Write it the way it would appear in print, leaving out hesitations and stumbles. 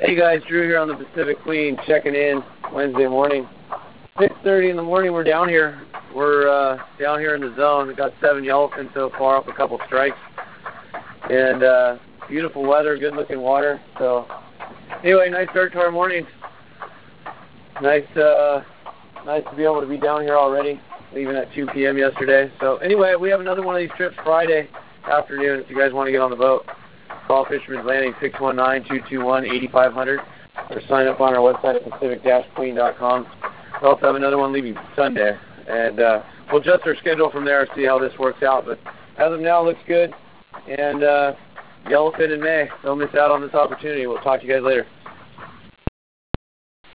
Hey guys, Drew here on the Pacific Queen, checking in Wednesday morning. 6:30 in the morning, we're down here. We're down here in the zone. We got 7 yellowfin so far, up a couple strikes. And beautiful weather, good looking water. So anyway, nice start to our morning. Nice to be able to be down here already, leaving at 2 p.m. yesterday. So anyway, we have another one of these trips Friday afternoon if you guys want to get on the boat. Call Fisherman's Landing 619-221-8500 or sign up on our website at pacific-queen.com. We also have another one leaving Sunday, and we'll adjust our schedule from there, see how this works out. But as of now, it looks good, and yellowfin in May. Don't miss out on this opportunity. We'll talk to you guys later.